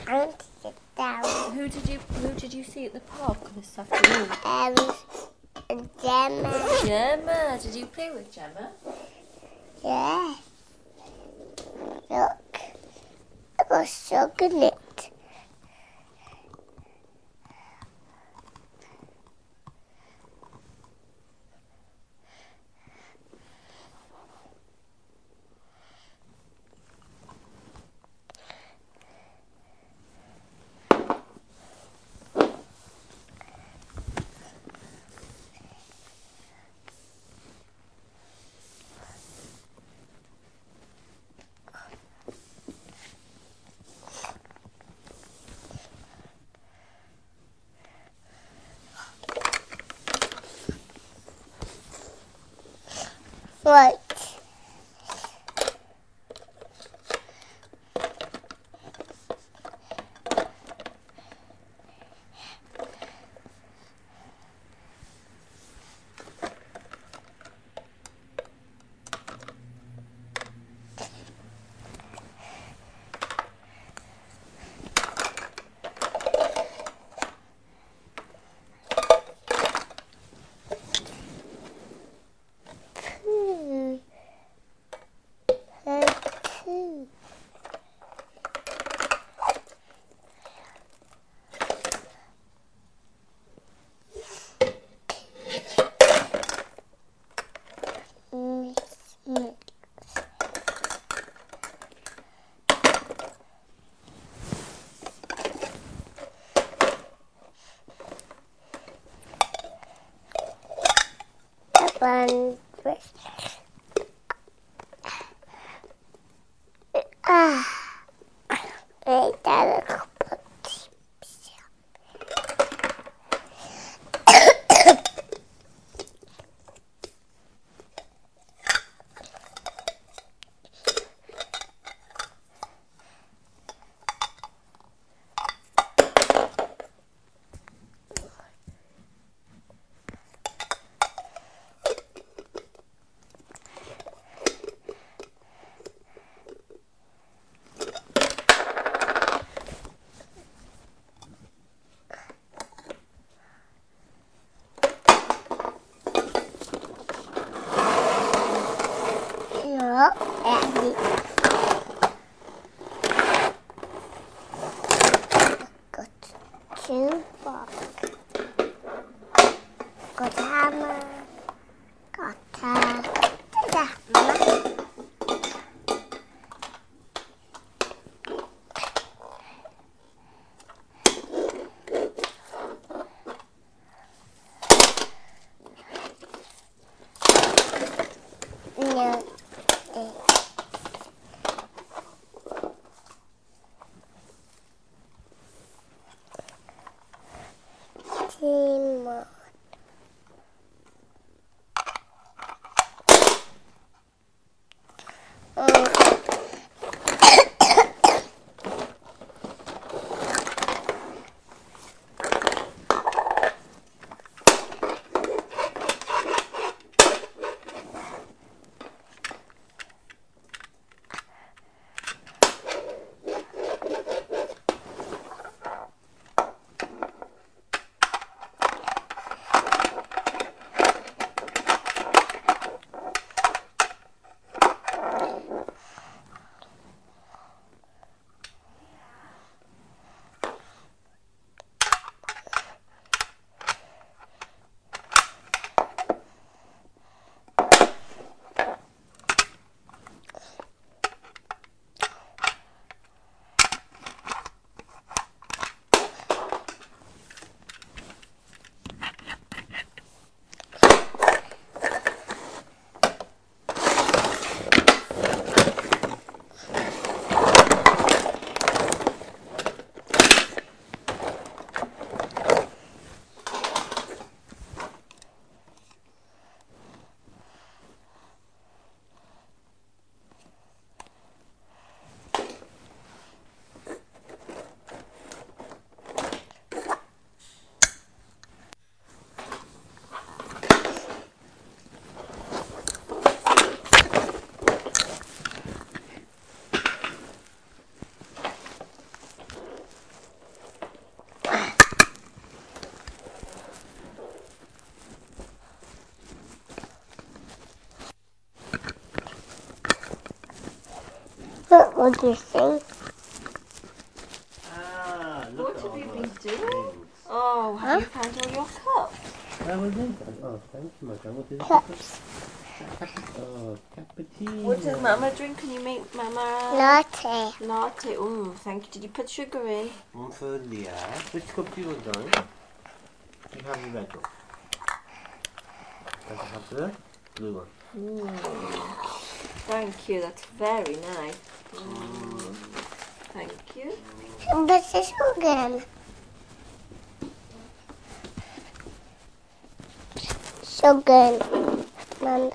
I want to sit down. Who did you see at the park this afternoon? Gemma. Gemma. Did you play with Gemma? Yeah. Look. I got sugar in it. Right. One. Wait, that a couple of tips. What would you think? Ah, look What at have all you been those doing? things. Oh, have Huh? you found all your cups? Where were they then? Oh, thank you, my God. What is it? Cups. Oh, cappuccino. What does Mama drink? Can you make Mama Latte. latte? Oh, thank you. Did you put sugar in? One for Leah. Which cup do you want, darling? You have the red one. And I have the blue one. Thank you. That's very nice. Thank you. This is sugar. Sugar. Mom.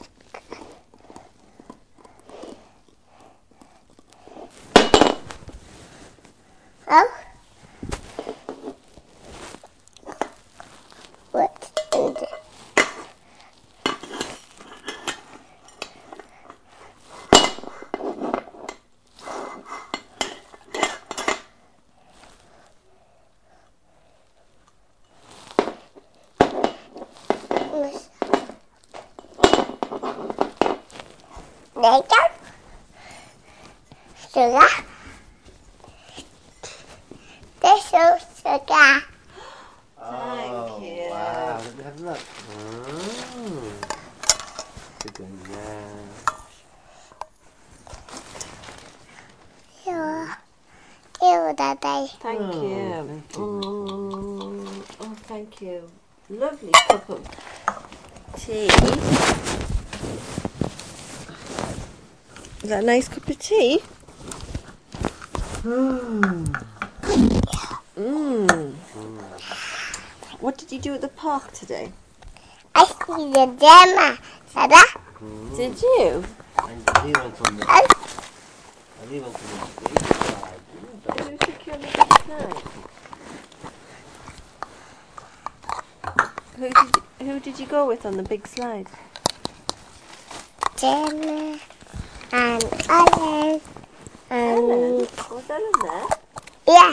Oh. What's in there? Later. Sugar. This is sugar. Oh, you. wow. Let me have a look. Oh. Sugar now. Ew, Daddy. Thank Oh, you. thank you. Oh, thank you. Lovely cup of tea. Is that a nice cup of tea? What did you do at the park today? I see the Gemma. Sada. Did you? And he went on the... And And he went on the big slide. Who took you on the big slide? Who did you go with on the big slide? Gemma. And Ellen. Ellen. And Was Ellen there? yeah.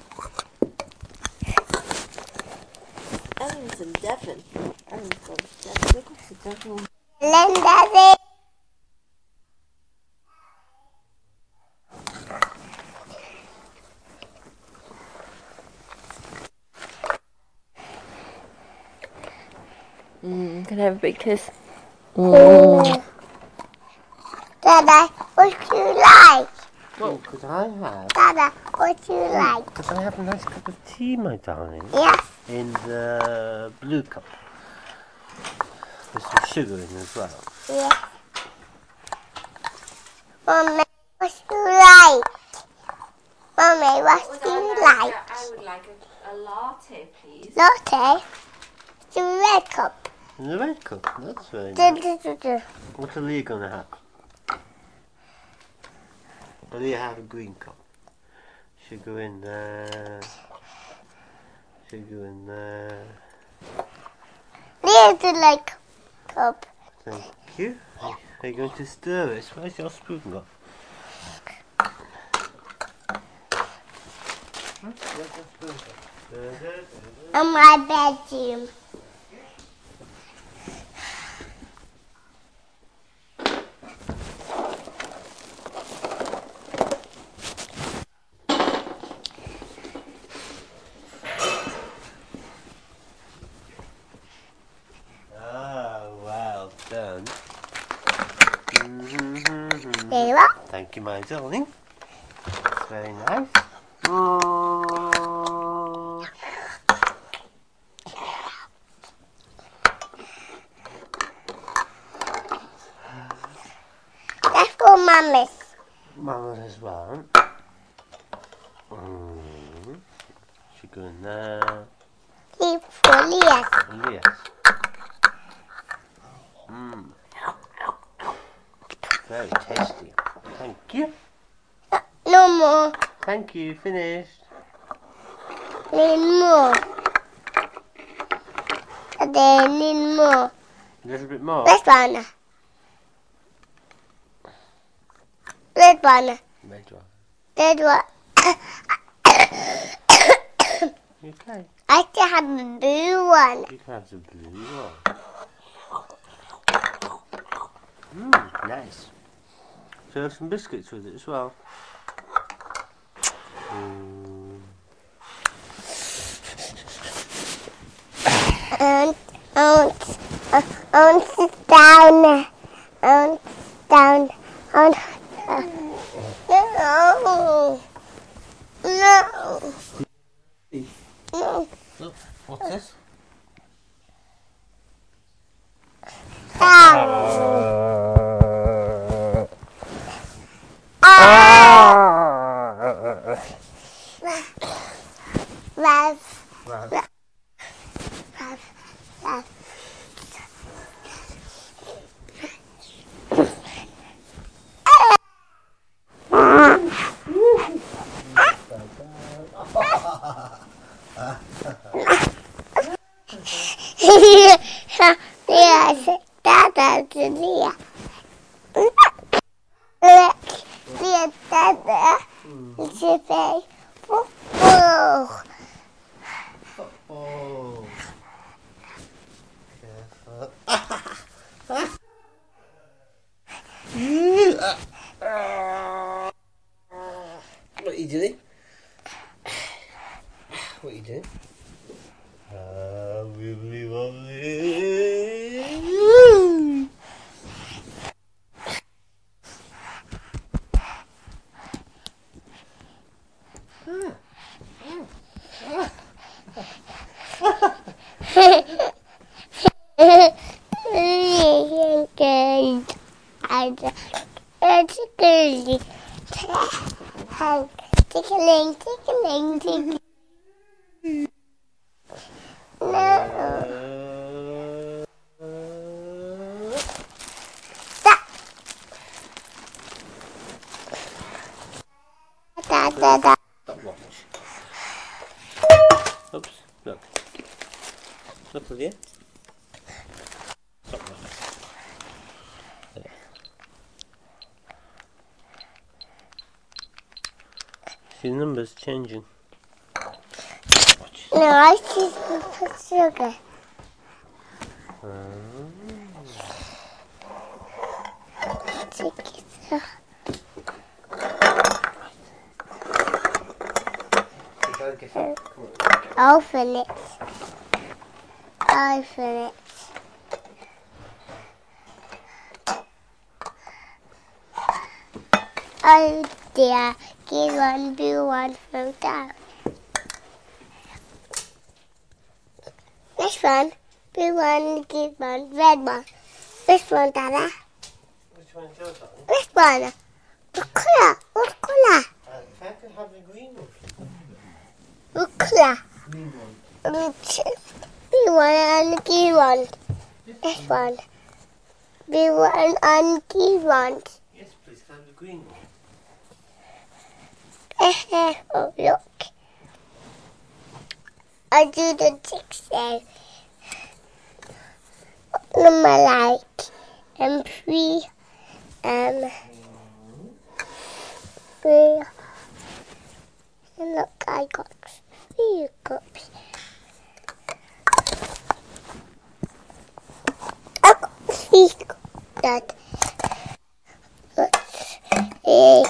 Ellen's in Devon. Ellen's gone to Devon. They got to Devon. Linda. Can I have a big kiss? Dada, what you like? Well, could I have... Dada, what you like? Could I have a nice cup of tea, my darling? Yes. In the blue cup. With some sugar in as well. Yes. Mommy, what you like? Mommy, what you like? I would like a latte, please. Latte. The red cup. In the red cup. That's very nice. What are Leah going to have? Will Leah have a green cup? Sugar in there. Sugar in there. There's the like cup. Thank you. Are you going to stir it? Where's your spoon gone? Where's your spoon gone? In my bedroom. Oh, well done. There you are. Thank you, my darling. It's very nice. Oh. That's for Mommy's. Mama's as well. Sugar in there. Keep for Leah. Yes. Very tasty. Thank you. No more. Thank you. Finished. Need more. They need more. A little bit more. Red one. Red one. Red one. Red one. You okay? I still have a blue one. You can have the blue one. Nice. to have some biscuits with it as well. And sit down. And down. And no. No. No. Look, what's this? Yes, Dada, yeah. Look, dear Dada, it's a very football. Oh. What are you doing? What are you doing? Wibbly wobbly. It's good. Tickling, tickling, tickling. No. Stop. Da, da, da. Stop watch. Oops, look. Look, will you? Stop watch. There. See the numbers changing. Watch. No, I see put sugar. Take it out. Open it. Open it. Oh dear, give one, blue one from down. This one, blue one, give one, red one. This one, Dada. Which one's yours, darling? This one. What colour? What colour? If I could have the green one. What colour? Green one. Blue one and green one. This one. Blue one and green one. Yes, please, can I have the green one? Oh, look. I do the jigsaw. What number like? And three. Three. And look, I got 3 cups. I got 3 cups. That. Let's 8.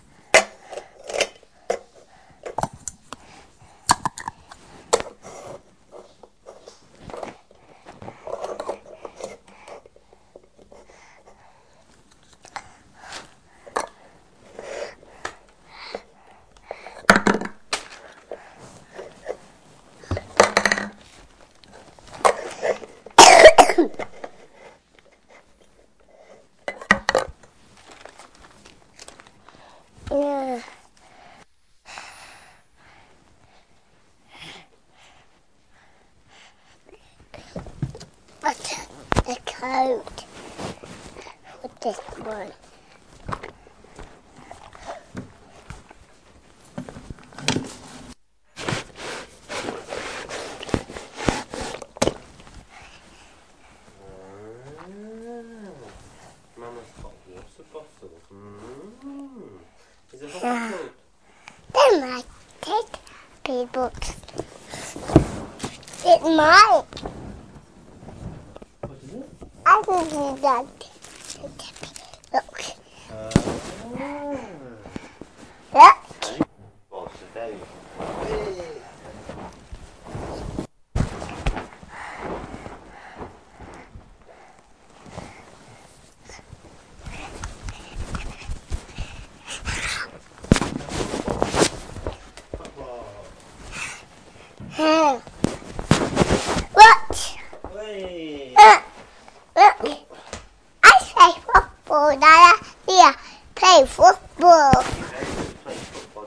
Yeah. But the code for this one. Mama's got water bottle. Is it hot cold? Then I take people. It's mine. What is it? I can do that. Look.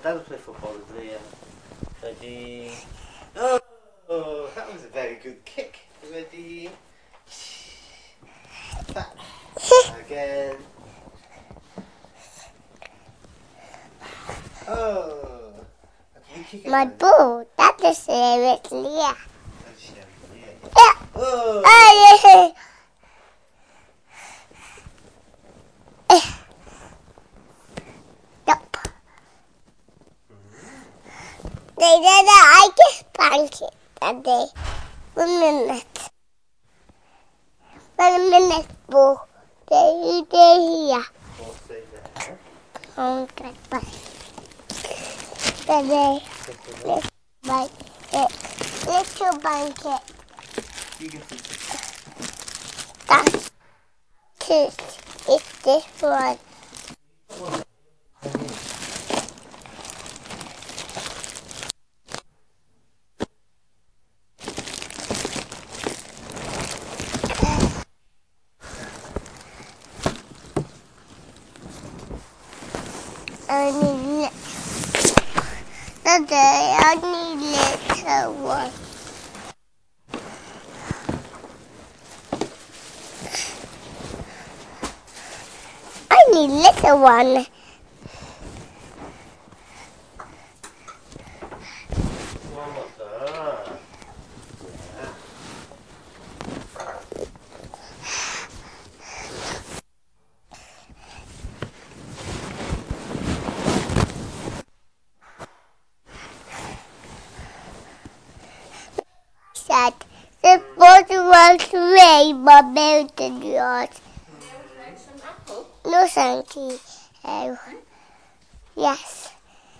Have a play football with Leah. Ready? Oh, that was a very good kick. Ready? Back. Again. Oh. You kick it My then. ball. That is seriously. Yeah. Let's show you, Leah. Yeah. Oh. Oh, yeah. Nope. They did it. I just spanked it that day. 1 minute. 1 minute, ball. They here. Ball stay there. Oh, good. Bye. Today, let's bite it. Little blanket. You get it. That's it. It's this one. Only today, only little one. Only little one. One more time. Said the boat was way more than yours. Some apple. No, thank you. Yes.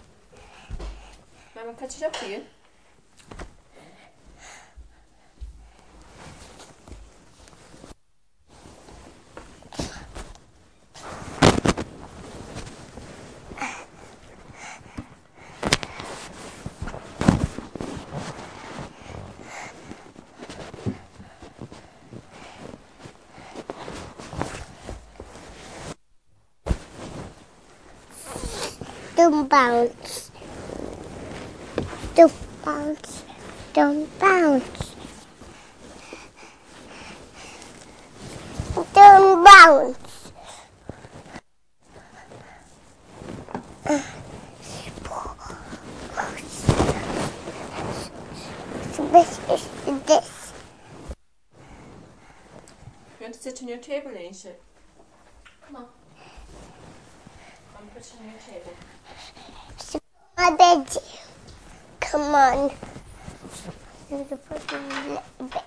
Mama, cut it up for you. Don't bounce. Don't bounce. Don't bounce. Don't bounce. This is this. You want to sit on your table, Aisha? Come on. I'm putting on your table. My bed. Come on. There's a fucking little bit.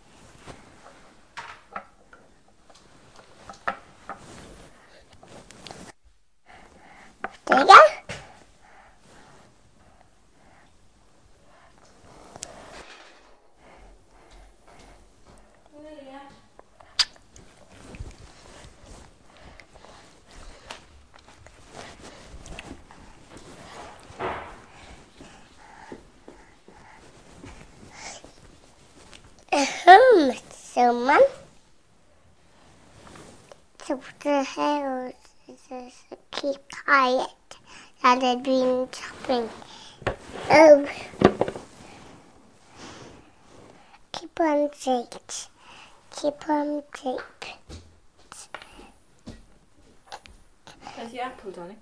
There you go. Someone. So the hair is keep quiet. And they're doing chopping. Keep on safe. Keep on safe. There's the apple, darling.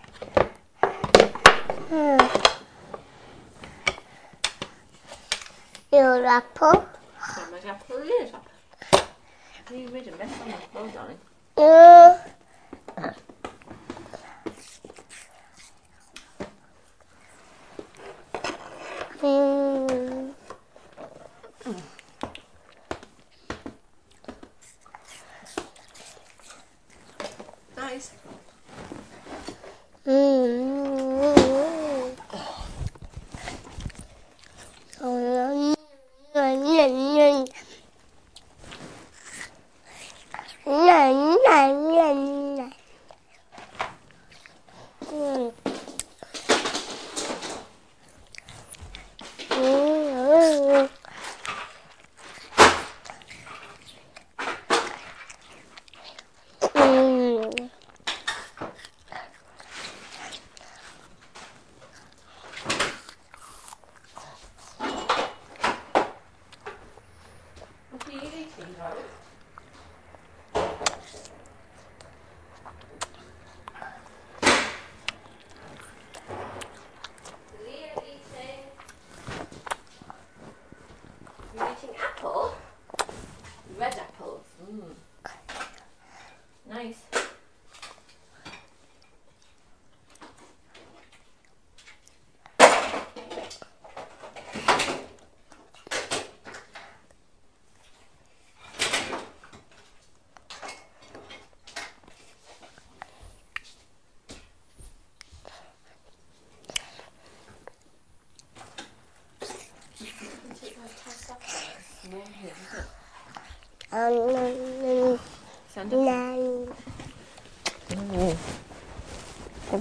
Your apple. Mama's apple, Leah's apple. You made a mess on that floor, darling. Nice.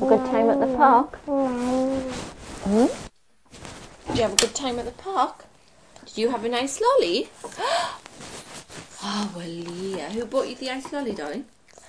good time at the park? Hmm? Did you have a good time at the park? Did you have a nice lolly? Oh, well, Leah. Who bought you the ice lolly, darling?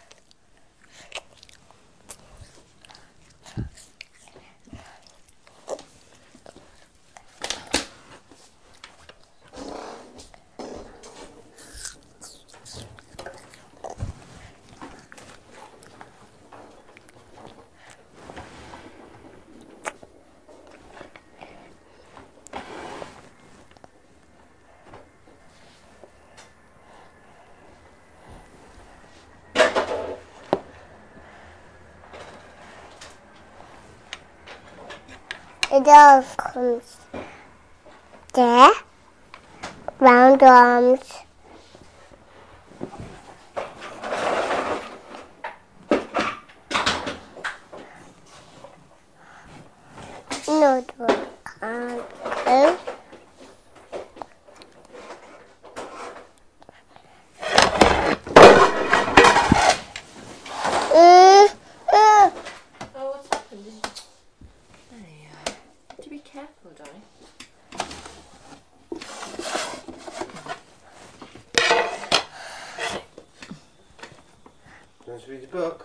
The dog comes there, round arms. No dog can't go. Oh, what's happened? There you are. You have to be careful, darling. Want to read the book?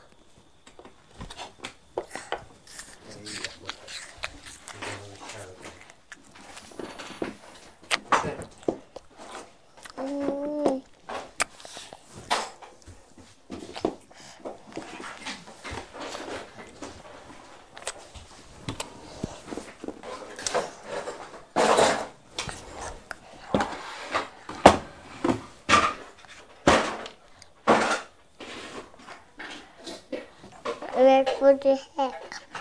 Wait for the heck.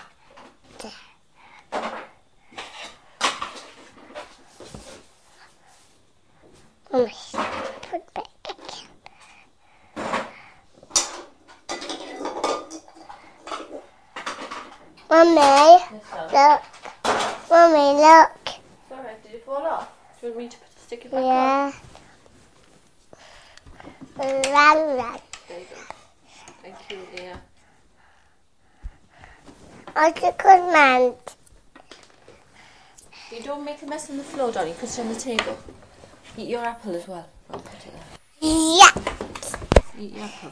Mommy, put back again. Mommy, look. Mommy, look. Sorry, did it fall off? Do you want me to stick it back on? Yeah. Run. There you go. Thank you, Leah. What's the command? You don't make a mess on the floor, darling. Put it on the table. Eat your apple as well. I'll put it there. Yeah. Eat your apple.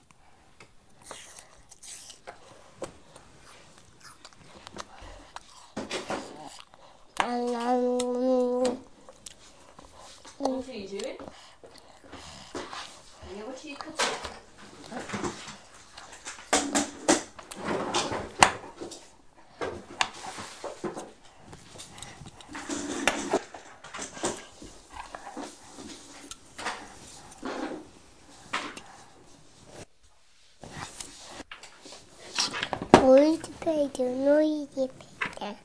What are you doing? Leah, what are you cutting? Noisy Peter, noisy Peter.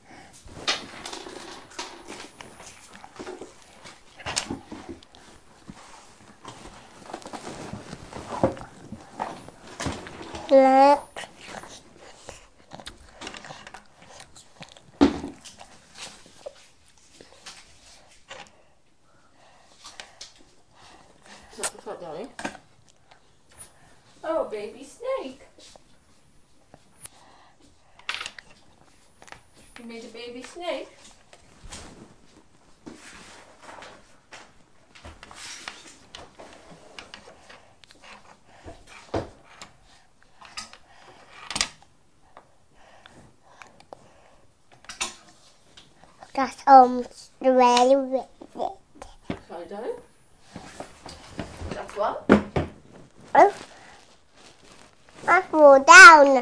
Look. What's that, darling? Oh, baby snake. You made a baby snake? That's really wet. Sorry, darling. That's what? Oh, I fall down.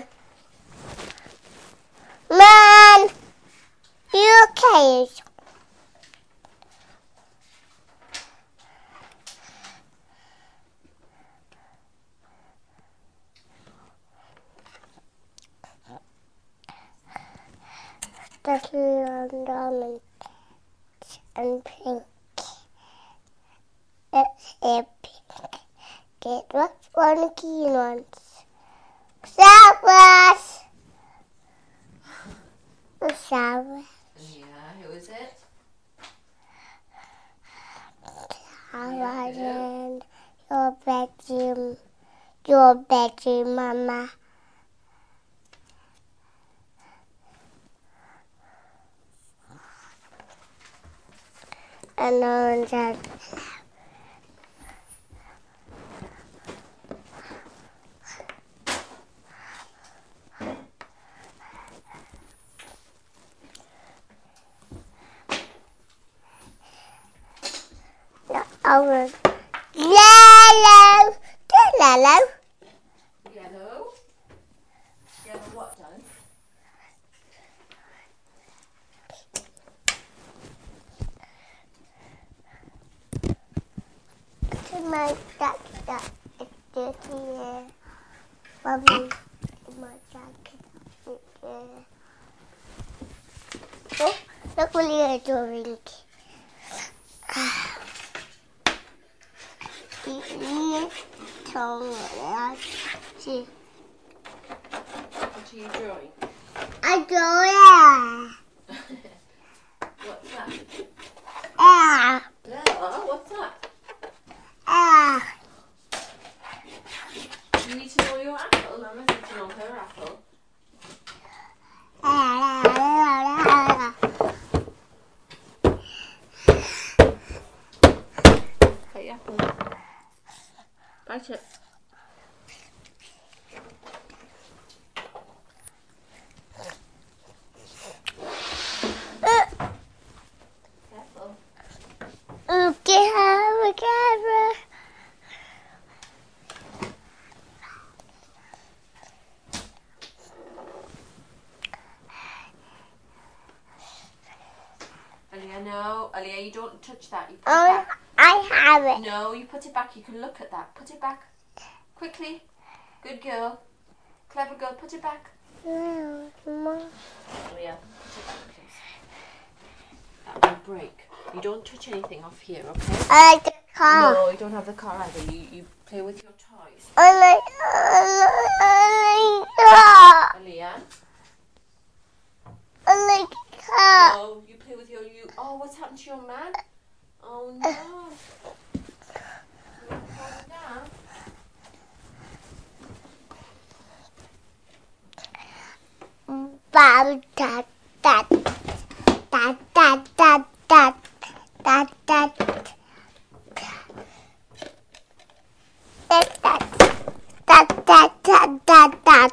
Man, you okay? That's diamond and pink. It's a pink. Get what's one green ones? Flowers. Flowers. Yeah, who is it? Flowers in your bedroom. Your bedroom, Mama. and orange and orange. Yellow. Yellow. Yellow. Yellow what, darling? To my that it's dirty here. Mommy, my jacket. Oh, look what you're doing. See. What are you drawing? I do it. What's that? Ah. Oh, what's that? Ah. You need to know your apple. Mama needs to know her apple. Hey, apple. Bite it. Careful. Okay, have a camera. Aaliyah, no. Aaliyah, you don't touch that. You put it back. I have it. No, you put it back. You can look at that. Put it back. Quickly. Good girl. Clever girl. Put it back. No, Mom. Aaliyah, put it back, please. That will break. You don't touch anything off here, okay? I like the car. No, you don't have the car either. You play with your toys. I like Aaliyah? the car. No, you play with your... Oh, what's happened to your man? Oh, no. You fall down. Bam, da, da, da, da, da, da, da, da. Da, da, da, da, da.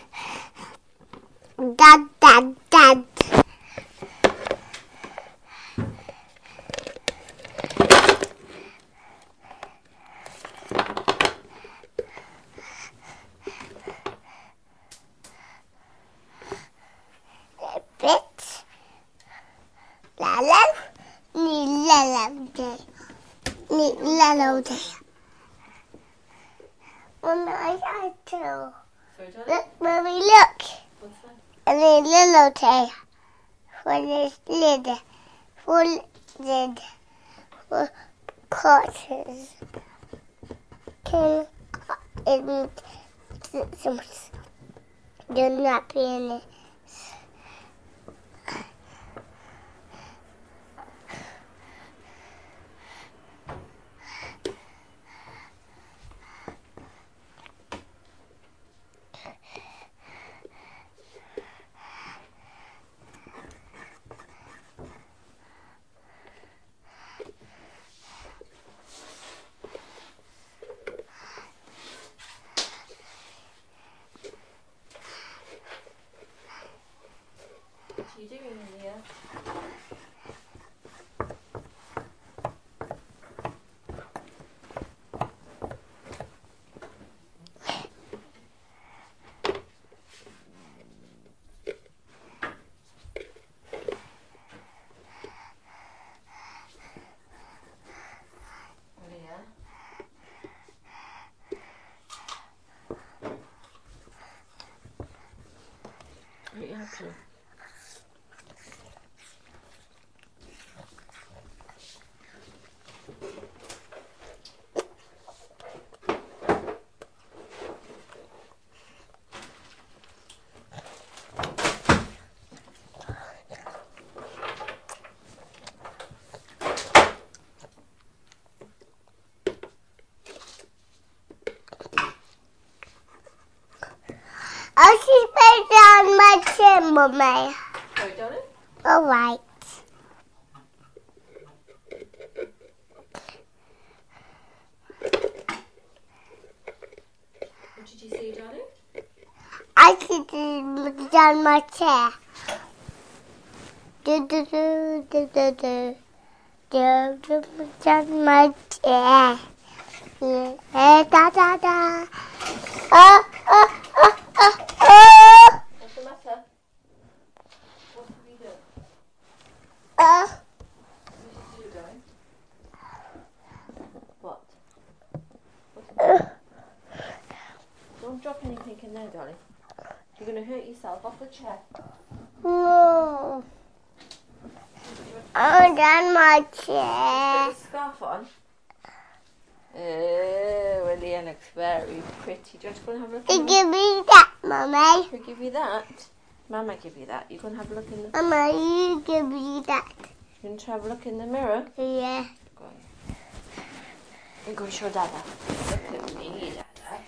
Da, da, da. Bit. Lalo. Lalo day. Mama, I got to. Sorry, darling? Look, Mommy, look. What's that? And a little tail for this lid, for quarters. Can some do not be in it. What are you doing, Aaliyah? Aaliyah? Eat your apple. I'll keep it on my chin, Mommy. Sorry, darling? All right. look down my chair. Do do do do do do. Do look down my chair. Da da da. Oh oh oh oh oh. What's the matter? What have you done? Oh. What did you do, darling? What? Don't drop anything in there, darling. You're going to hurt yourself off the chair. No. Oh, down my Put chair. the scarf on. Oh, Leah looks very pretty. Do you want to go and have a look They in the... give me that, Mummy. Who give you that? Mama give you that. You go and have a look in the... Mama, you give me that. You want to have a look in the mirror? Yeah. Go on. You go and show Dada. Look at me, Dada.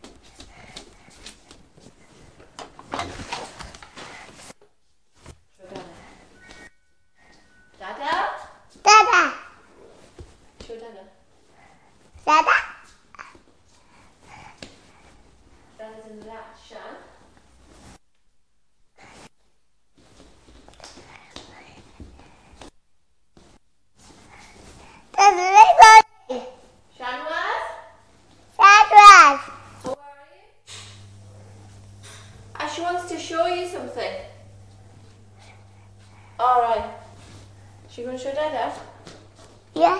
Show Dada. Dada? Dada. Show Dada. Dada. Dada's in that, Shan. That's everybody. Shan was? Dada. How are you? Ash wants to show you something. Alright. She going to show Dada? Yeah.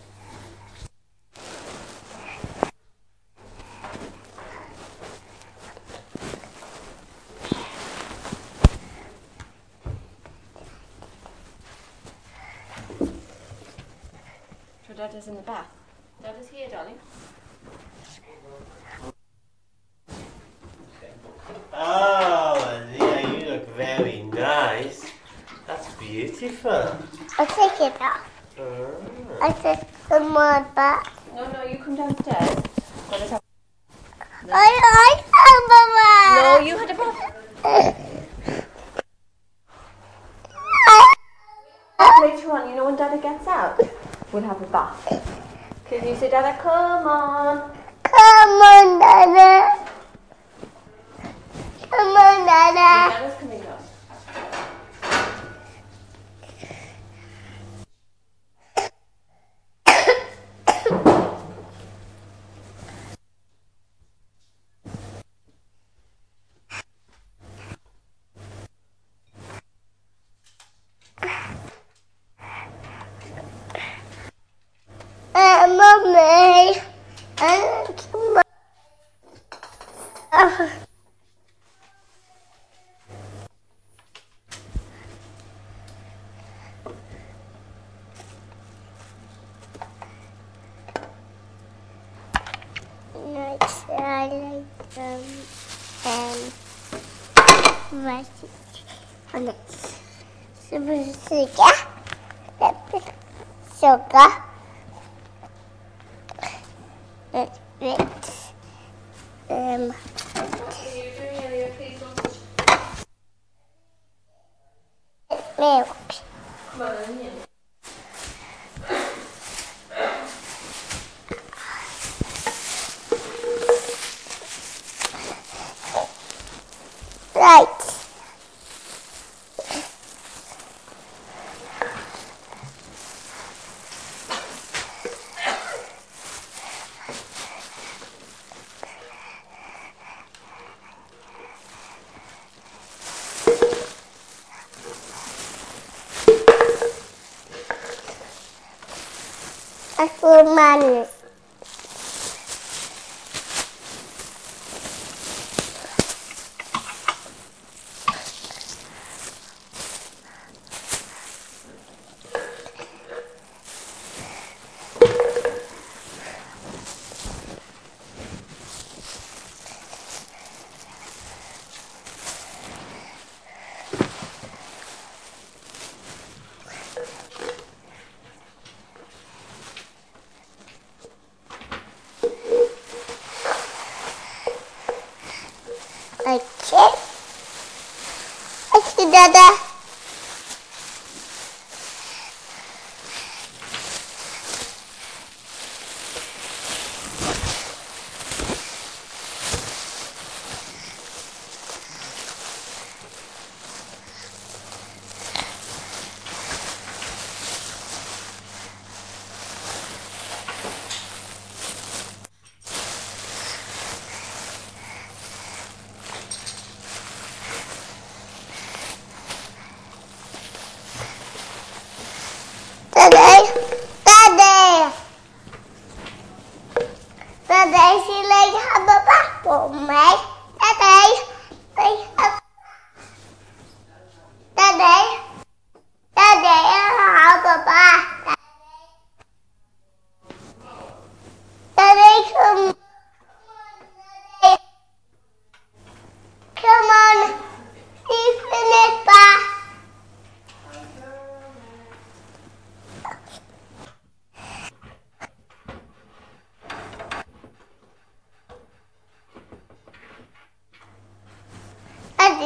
So Dada's in the bath. Dada's here, darling. Oh, yeah, you look very nice. That's beautiful. I'll take it off. Ah. I said some more back. No, you come downstairs. Dada's have... I No, Mama. you had a bath. Later on, you know when Dada gets out, we'll have a bath. Because you say, Dada, come on. Come on, Dada. Come on, Dada. Dada's coming up. Mummy. Come on. Next, I like them and write it on it. Sugar, sugar, let's bit, What are you doing, Elliot? Please don't touch. milk. Come on, yeah. Right. That's for manners.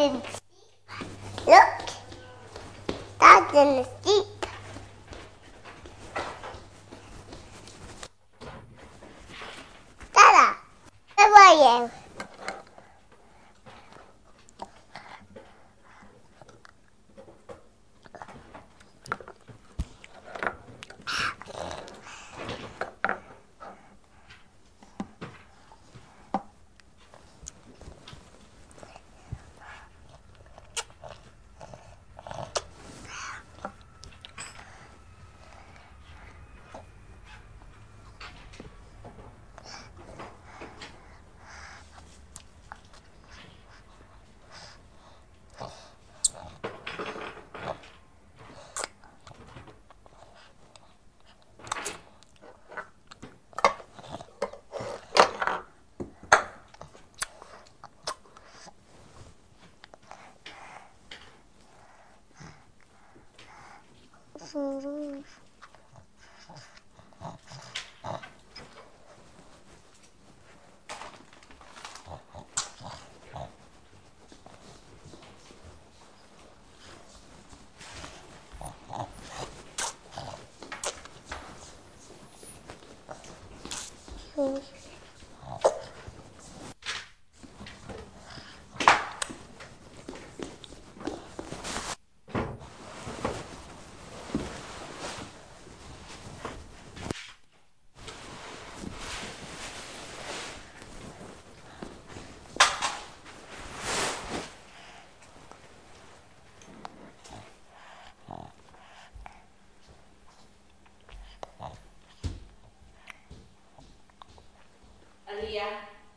in the sheep. Look. Dad's in the sheep. Dada, where are you? Aaliyah.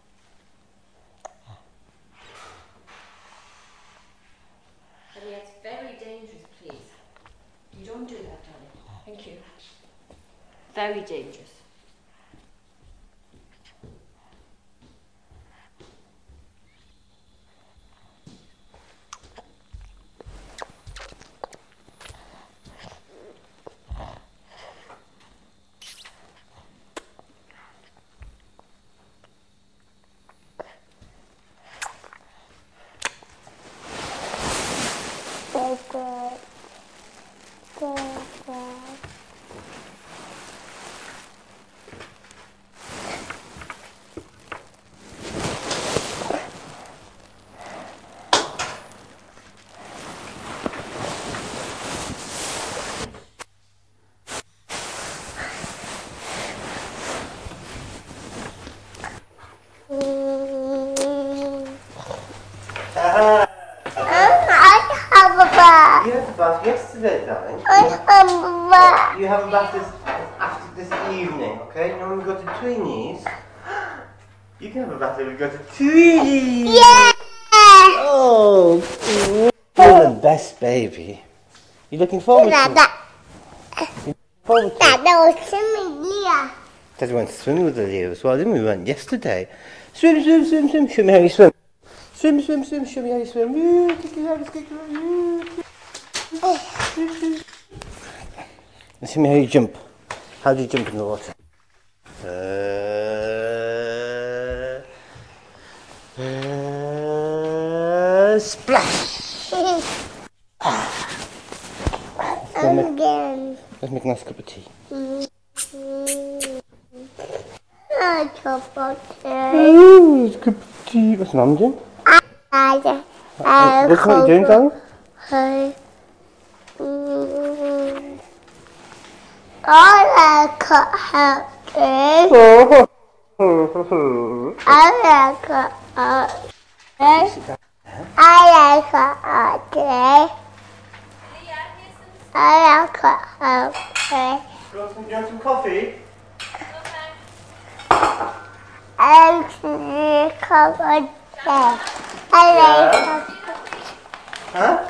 Aaliyah, it's very dangerous, please. You don't do that, darling. Thank you. Very dangerous. I have a bath. You had a bath yesterday, darling. I have a bath. You have a bath after this evening, okay? Now when we go to Tweenies, you can have a bath when we go to Tweenies. Yeah. Oh, you're the best baby. You looking forward to it? Forward to it? That was swimming here. Daddy went swimming with Aaliyah as well, didn't we? We went yesterday. Swim, swim, swim, swim. Show me how you swim. Swim, swim, swim. Show me how you swim. And show me how you jump. How do you jump in the water? Splash! Again. Let's make a nice cup of tea. A cup of tea. Ooh, it's a cup of tea. What's Mum doing? What's Mum doing, darling? I like a happy. I like a happy. I like a happy. I like a happy. Do you want some coffee? I like a cup of tea. I like Huh?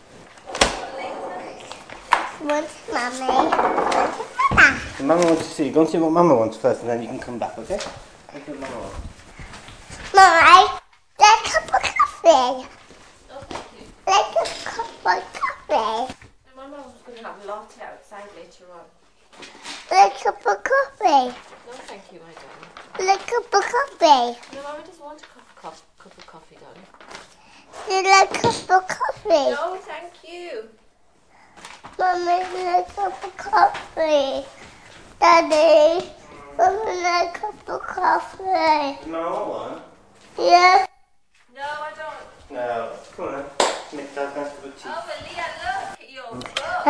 what's Mommy? Mama wants to see you. Go and see what Mama wants first, and then you can come back, okay? Look what Mama wants. Mom, like a cup of coffee. Oh, thank you. Like a cup of coffee. My mum was going to have a latte outside later on. Like a cup of coffee. No, thank you, my darling. Like a cup of coffee. No, Mama doesn't want a cup of coffee, darling. you like a cup of coffee? No, thank you. Mummy, like a cup of coffee. Daddy, Mummy, like a cup of coffee. No one. Yeah. No, I don't. No. Come on. Make that nice cup of tea. Oh, but Leah, look at your book.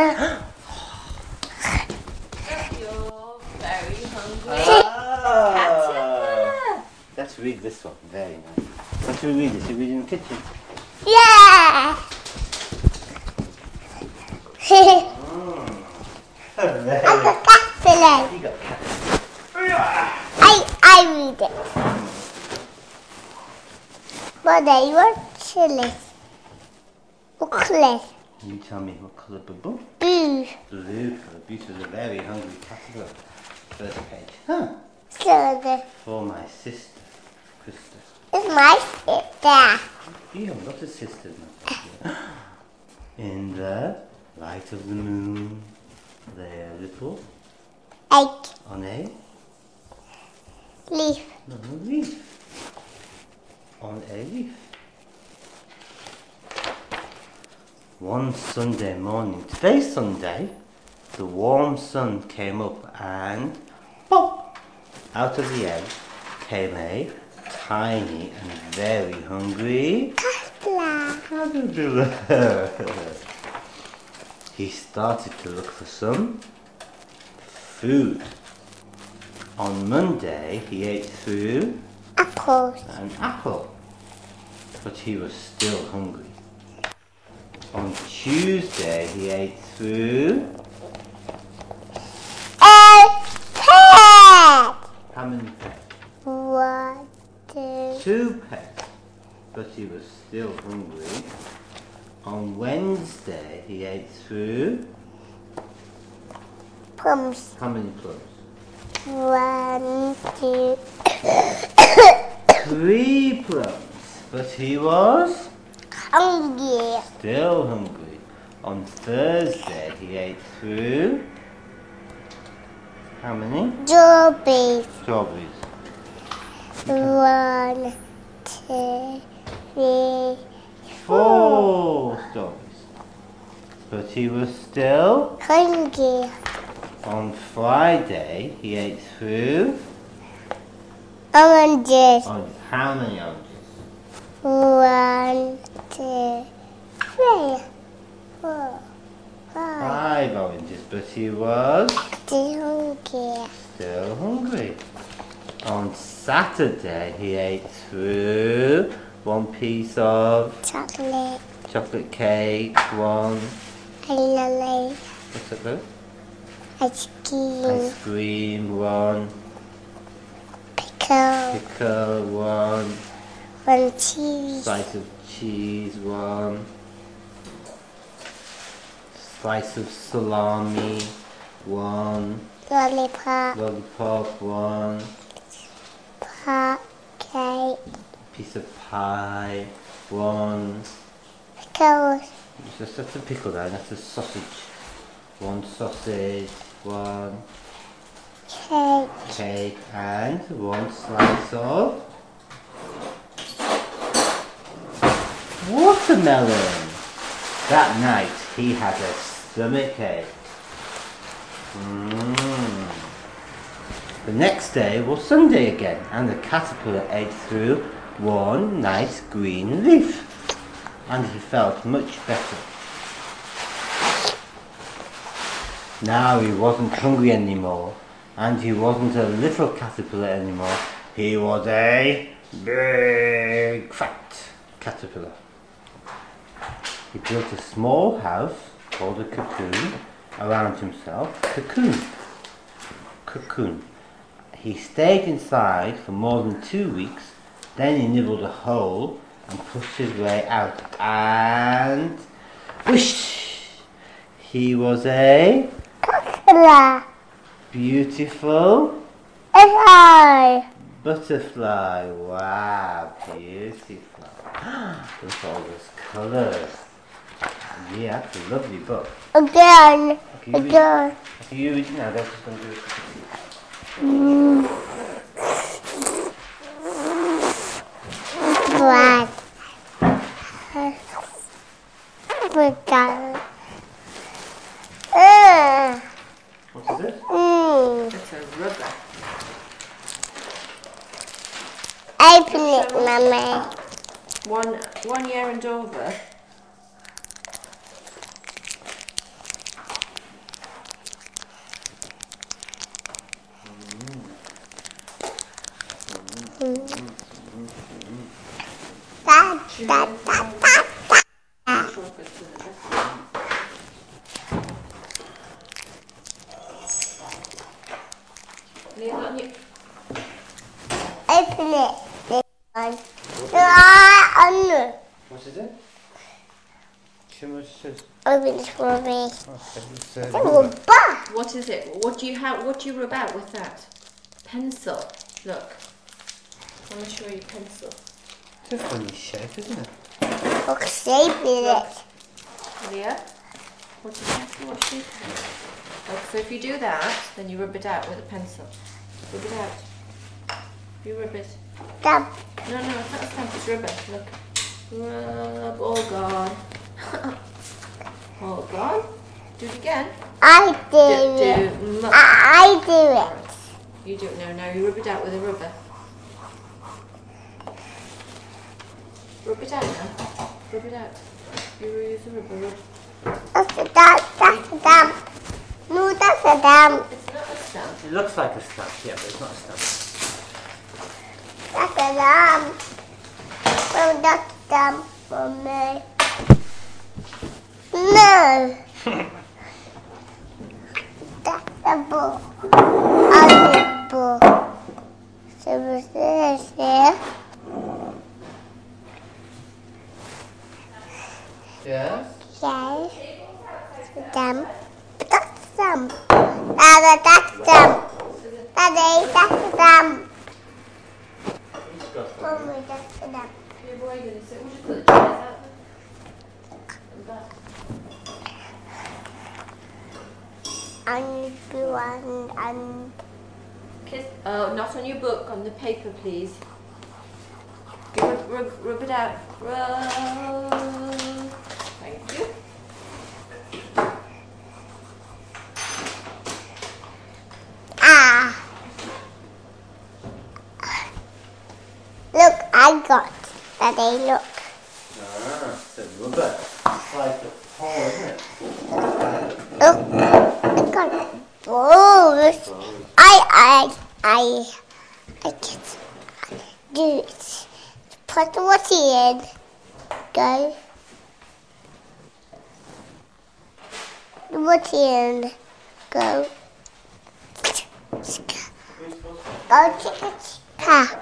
Look, you're very hungry. Caterpillar. Let's read this one. Very nice. What should we read this? Should we read in the kitchen? Yeah. Very. I'm a caterpillar. You got cat. I read it. Mother, you want chili? What colour? You tell me what colour bubble? Blue. Blue colour. Beautiful. A very hungry caterpillar. First page. Huh. Silver. For my sister, Krista. It's my sister. You have lots of sisters now. In the light of the moon, there little Egg. on a Leaf. leaf. On a leaf. One Sunday morning, today's Sunday, the warm sun came up and pop! Out of the egg came a tiny and very hungry caterpillar. He started to look for some food. On Monday, he ate through Apples. an apple, but he was still hungry. On Tuesday, he ate through A pet. how many pecks? 1, 2. 2 pecks, but he was still hungry. On Wednesday, he ate through Plums. how many plums? 1, 2. 3 plums, but he was Hungry. still hungry. On Thursday, he ate through how many? Strawberries. Strawberries. 1, 2, 3. 4 strawberries. But he was still. Hungry. On Friday, he ate through. Oranges. On how many oranges? 1, 2, 3, 4, 5. 5 oranges, but he was Still hungry. still hungry. On Saturday, he ate through 1 piece of Chocolate. chocolate cake, 1. Lily. What's it though? Ice cream. Ice cream, 1. Pickle. Pickle, 1. 1 cheese. Slice of cheese, 1. Slice of salami, 1. Lollipop. Lollipop, 1. Pot. Cake. Piece of pie, 1. Pickles. That's a pickle there, that's a sausage. 1 sausage, 1 Cake. cake, and 1 slice of watermelon. That night he had a stomachache. The next day was Sunday again, and the caterpillar ate through 1 nice green leaf, and he felt much better. Now he wasn't hungry anymore, and he wasn't a little caterpillar anymore. He was a big fat caterpillar. He built a small house called a cocoon around himself. Cocoon. He stayed inside for more than 2 weeks. Then he nibbled a hole and pushed his way out, and whoosh! He was a Caterpillar. beautiful Eye. butterfly. Wow, beautiful. Look at all those colours. Yeah, that's a lovely book. Again. Okay, you read, Again. okay, you read it now. That's just going to do it. Black. got. What is it? It's a rubber. Open it, Mummy. 1 year and over. Open it. This one. What is it? Too much says. Open this for me. Okay, it's Oh, What is it? What do you rub out with that? Pencil. Look. I want to show you pencil. It's a funny shape, isn't it? what shape is it? Leah? What shape is it? Look, so if you do that, then you rub it out with a pencil. Rub it out. You rub it. Stamp. No, it's not a stamp, it's rubber. Look. Rub, all gone. All gone. Do it again. I do it. I do it. You do it now. Now you rub it out with a rubber. Rub it out now. Rub it out. You use a rubber. Rub. That's a stamp. That's a stamp. No, that's a stamp. It's not a stamp. It looks like a stamp, yeah, but it's not a stamp. That's a stamp. Oh, that's a stamp for me. No. That's a book. Other book. So what's this here? Yes? Yes. Stamp. That's a stamp. That's a stamp. Daddy, that's a stamp. Mommy, that's a stamp. Your boy gonna sit. We'll just put the chairs out there. And blue and Kiss. Oh, not on your book. On the paper, please. Rub it out. Rub. Thank you. look, I got Daddy, look. It's a rubber. It's like a pole, isn't it? Look, I got balls. I can do it. Put the water in. Go. The water in. Go. Go, chicken, chicken.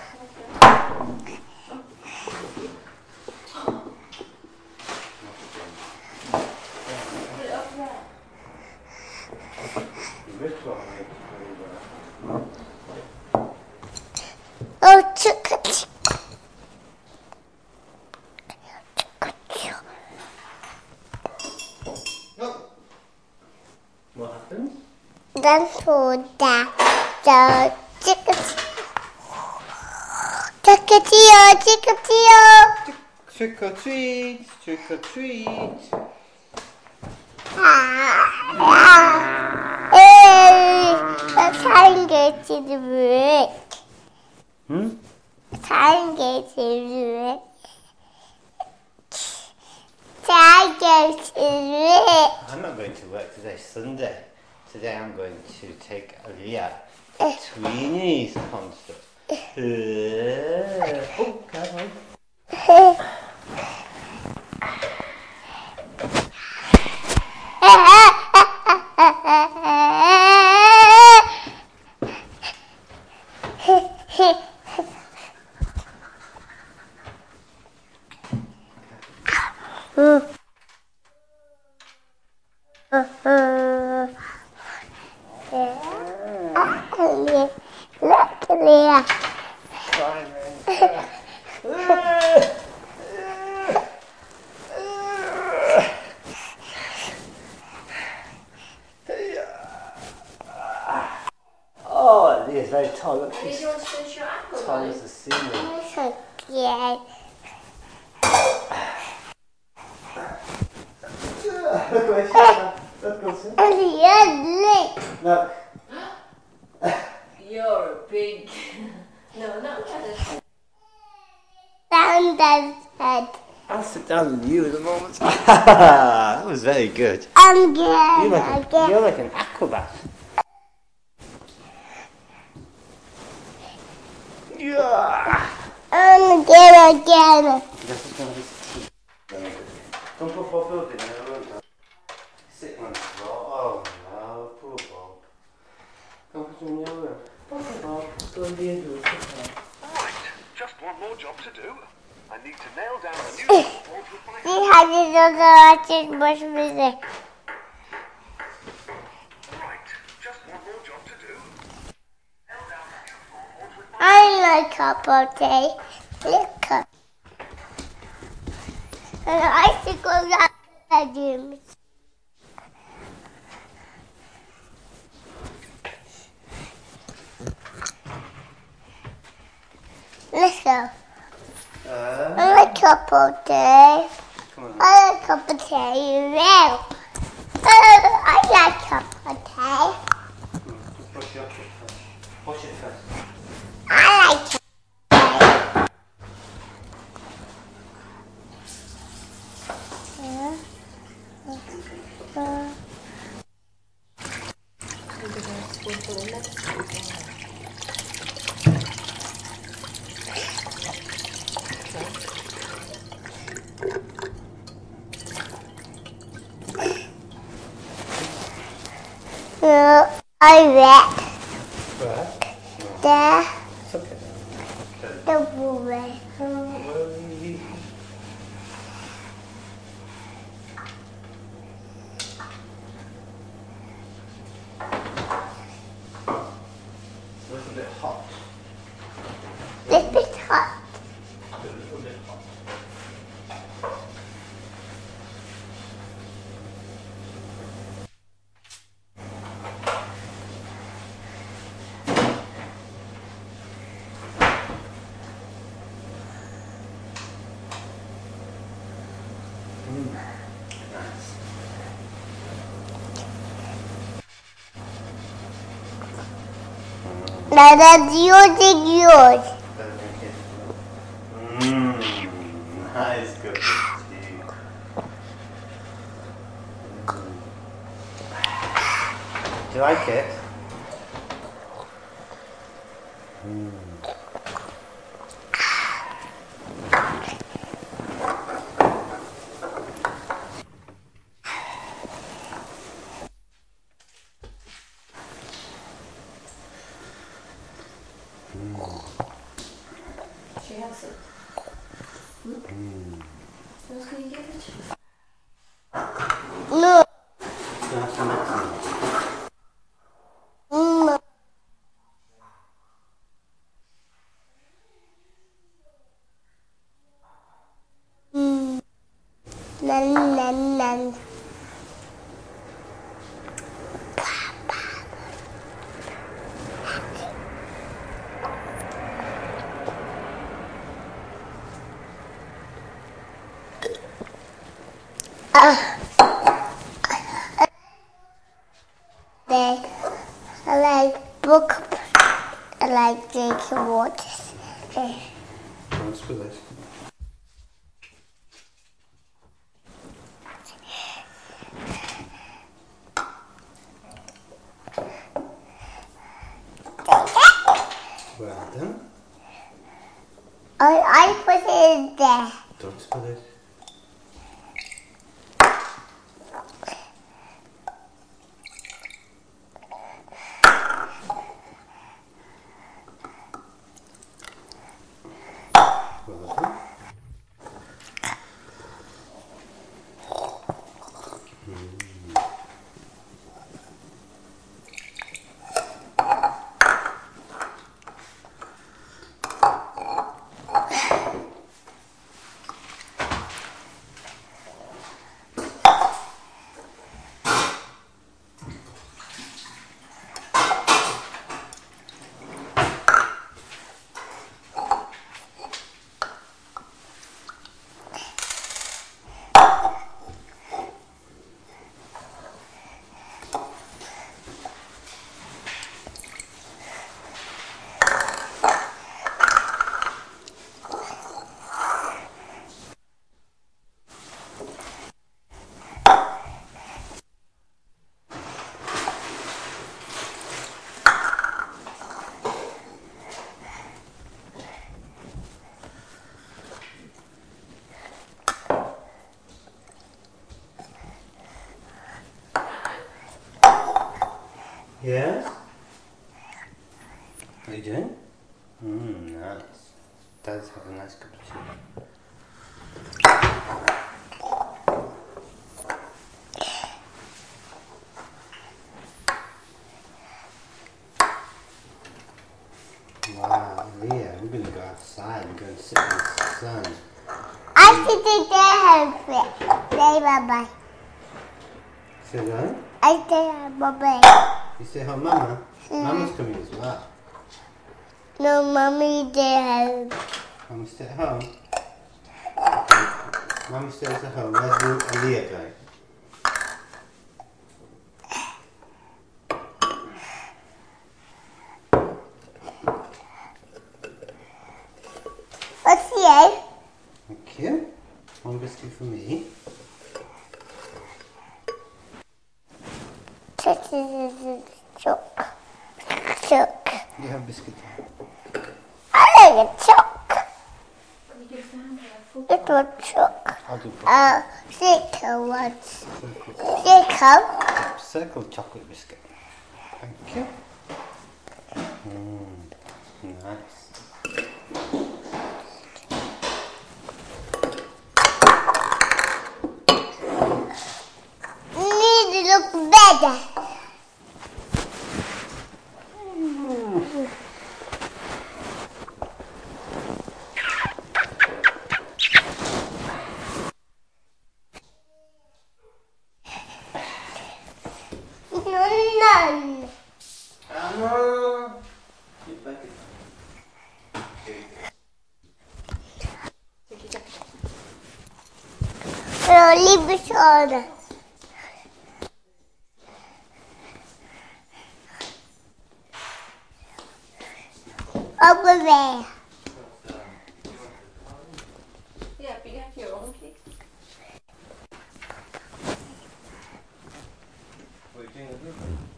Oh, chicken, chicken. What happens? Then for the chicken. Chickatio. Trick or treat, trick or treat. The time gets in the work. The time gets in the work. Time gets in the work. I'm not going to work today, Sunday. Today I'm going to take Aliyah to Tweenies concert. Oh, careful. Look, Leah. Oh, Leah's very tall. Look, Did she's you want to finish your apple? tall as the ceiling. So cute. away, Let's go, sir. No. You're a big... No, not that. Down Dad's head. I'll sit down with you in a moment. That was very good. Again. You're like an acrobat. Yeah. Again. This is going to be tea. Don't put Bob in there, sitting on the floor. Oh no, poor Bob. Come put him in your room. Okay, Bob, go and be into it. Right, just one more job to do. I need to nail down the new board with my See how you don't watch it much music. Right, just one more job to do. Nail down the new board with my I like cup of tea. Liquor. And I should go to the bedroom. Let's go. I like cup of tea. Come on. I like cup of tea now. I like cup of tea. Just brush your teeth first. Wash it first. I like cup of tea. I read Where? the It's okay. movie. It's a little bit hot. This is hot. A little bit hot. Nice. Now that's using yours. Nice good tea. Do you like it? She has it. Who's going to give it to you? No. You have some medicine. No. Nan, nan, nan. I like book. I like drinking water. Let's do this. Well done. I put it in there. Don't spill it. Well done. Yes? What are you doing? Nice. Dad's have a nice cup of tea. Wow, Leah, we're going to go outside and go and sit in the sun. I sit in there and say bye-bye. Say that? I say bye-bye. You say hello, Mama? Mama's coming as well. No, Mommy there. Mama stay at home? Okay. Mama stays at home. Where's Leah going? What's here? Thank you. One biscuit for me. Choke. Choke. You have biscuit. I like a choke. It was choke. I'll do Circle once. Circle. circle chocolate biscuit. Thank you. Nice. Need to look better. None. Emma! Get back in. Take your jacket off. Leave it on. Over there. Yeah, but you have your own cake. What are you doing?